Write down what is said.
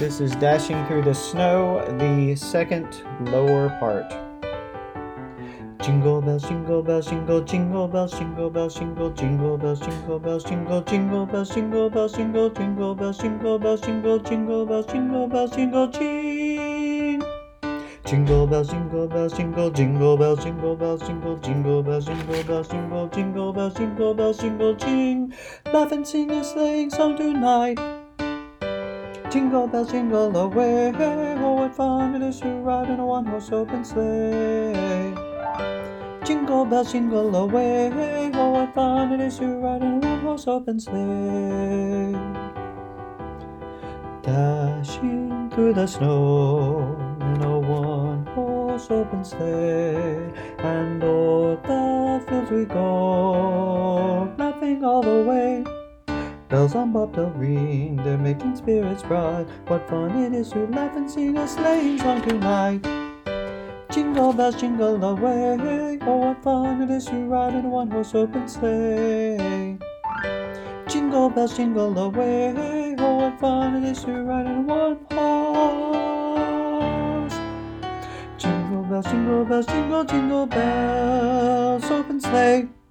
This is Dashing Through the Snow, the second lower part. Jingle bells, jingle bells, jingle, jingle bells, jingle bells, jingle, jingle bells, jingle bells, jingle, jingle bells, jingle bells, jingle, jingle bells, jingle bells, jingle, jingle bells, jingle bells, jingle, jing. Jingle bells, jingle bells, jingle, jingle bells, jingle bells, jingle, jingle bells, jingle bells, jingle, jingle bells, jingle bells, jingle, jing. Laugh and sing a sleighing song tonight. Jingle bells jingle away, oh what fun it is to ride in a one-horse open sleigh. Jingle bells jingle away, oh what fun it is to ride in a one-horse open sleigh. Dashing through the snow in a one-horse open sleigh, and o'er the fields we go, laughing all the way. Bells on bobtail ring, they're making spirits bright. What fun it is to laugh and sing a sleighing song tonight. Jingle bells jingle away, oh what fun it is to ride in a one-horse open sleigh. Jingle bells jingle away, oh what fun it is to ride in a one-horse. Jingle bells jingle bells, jingle jingle bells, open sleigh.